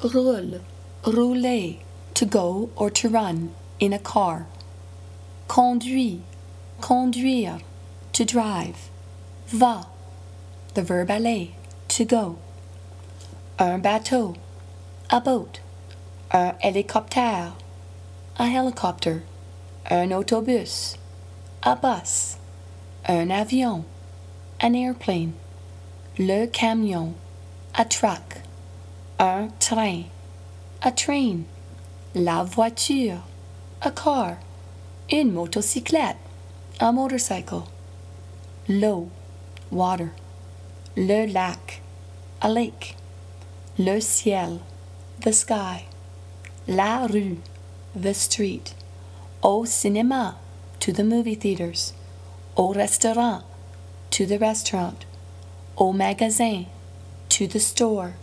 roule, rouler, to go or to run, in a car. Conduit, conduire, to drive. Va, the verb aller, to go. Un bateau, a boat. Un hélicoptère, a helicopter. Un autobus, a bus. Un avion, an airplane. Le camion, a truck. Un train, a train. La voiture, a car. Une motocyclette, a motorcycle. L'eau, water. Le lac, a lake. Le ciel, the sky. La rue, the street. Au cinéma, to the movie theaters. Au restaurant, to the restaurant. Au magasin, to the store.